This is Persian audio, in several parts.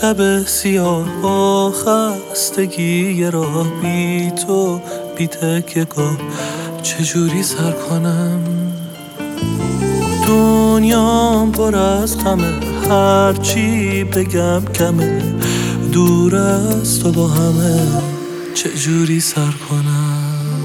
شب سیاه با خستگی راه بی تو بی تکیه‌گاه چجوری سر کنم؟ دنیام پر از غمه، هرچی بگم کمه، دور از تو با همه چجوری سر کنم؟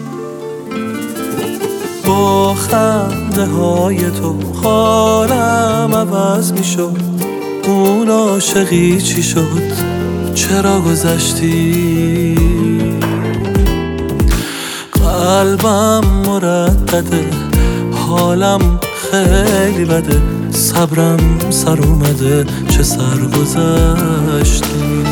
با خنده های تو حالم عوض می شد، اون عاشقی چی شد؟ چرا گذشتی؟ قلبم مردده، حالم خیلی بده، صبرم سر اومده، چه سرگذشتی؟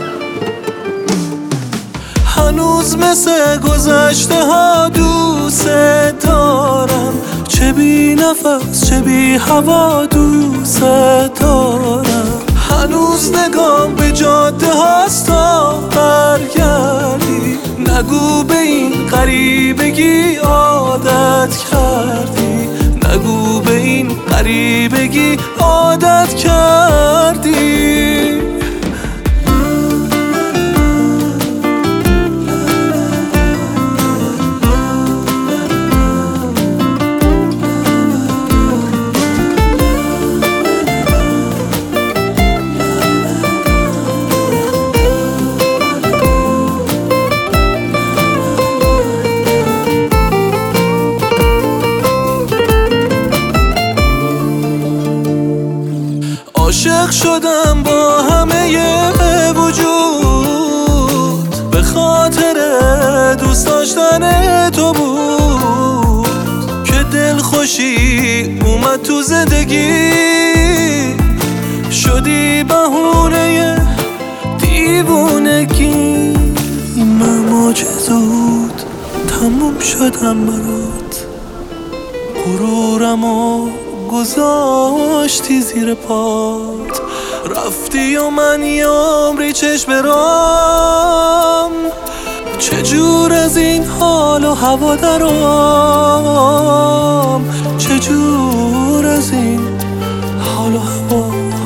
هنوز مثل گذشته ها دوست دارم، چه بی نفس چه بی هوا دوست دارم. هنوز نگام به جاده هاست تا برگردی، نگو به این غریبگی عادت کردی، نگو به این غریبگی عادت کردی. عاشق شدم با همه وجود، به خاطر دوست داشتن تو بود که دل خوشی اومد تو زندگی، شدی بهونه دیوونگی. من زود تموم شدم برات، غرورمو گذاشتی زیر پات، رفتی و من یه عمری چشم برام، چجور از این حال و هوا درام، چجور از این حال و هوا.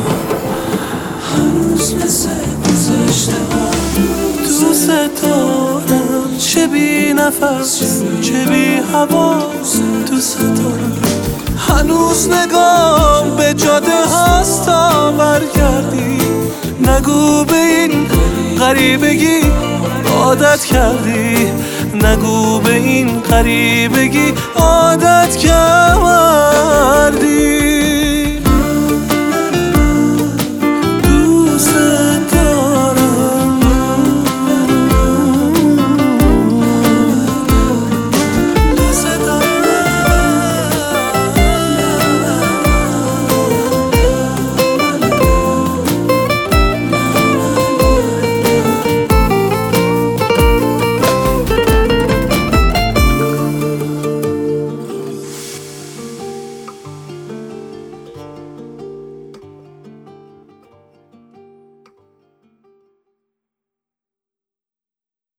هنوز مثل گذشته ها دوست دارم، چه بی نفس چه بی هوا دوست دارم. هنوز نگام به جاده هاست تا برگردی، نگو به این غریبگی عادت کردی، نگو به این غریبگی عادت کردی.